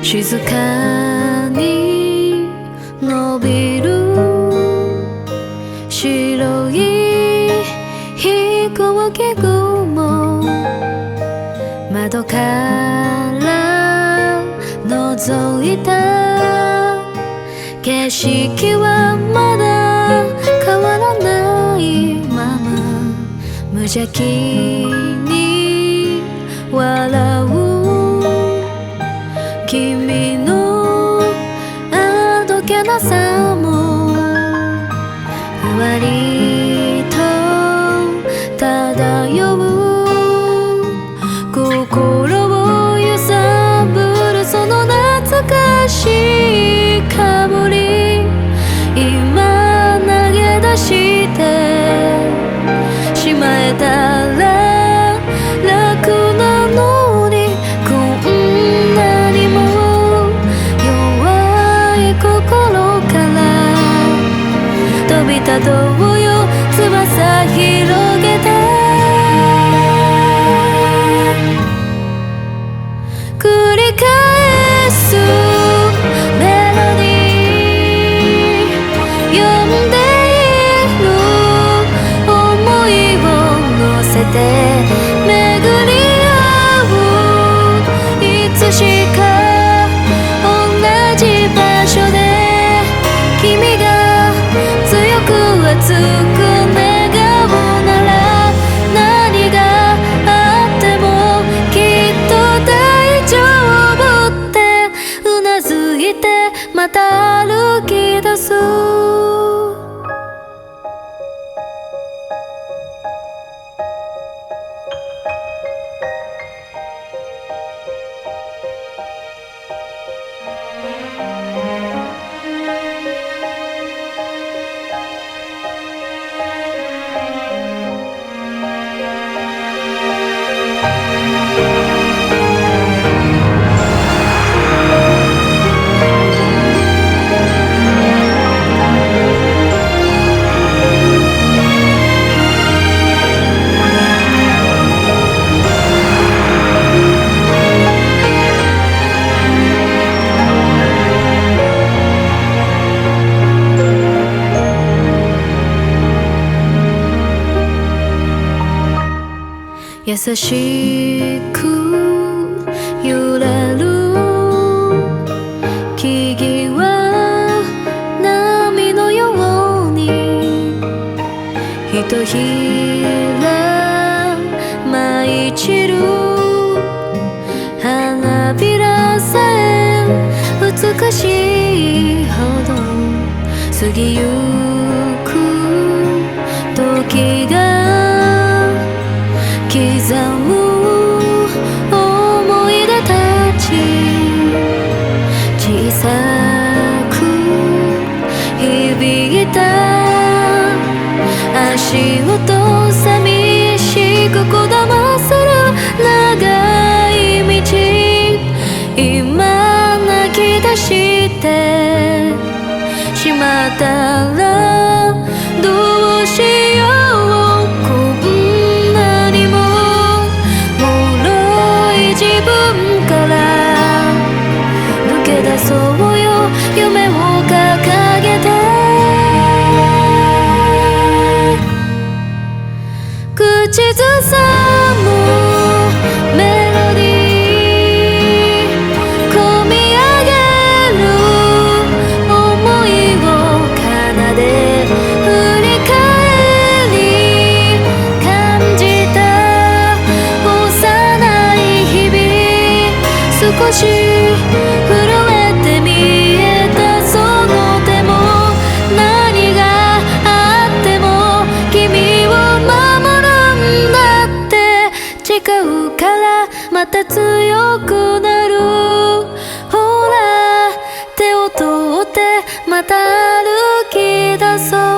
静かに伸びる白い飛行機雲、窓から覗いた景色はまだ変わらないまま、無邪気に笑う君のあどけなさもふわりと漂う、心を揺さぶるその懐かしい香り、今投げ出してしまえたら楽なのに、こんなにも弱い心から飛び立とうよ、翼広げて繰り返すメロディー、呼んでいる想いを乗せて巡り合う、いつしか同じ場所で君が強く熱く願うなら、何があってもきっと大丈夫ってうなずいてまた歩き出す。優しく揺れる木々は波のようにひとひら舞い散る、花びらさえ美しいほど過ぎゆく時が刻む思い出たち、小さく響いた足音、寂しくこだまする長い道、今泣き出してしまったらどうしよう、自分から抜け出そうよ、夢を掲げて口ずさむメロディー、込み上げる想いを奏で振り返り感じた少し震えて見えたその手も、何があっても君を守るんだって誓うからまた強くなる、ほら手を取ってまた歩き出そう。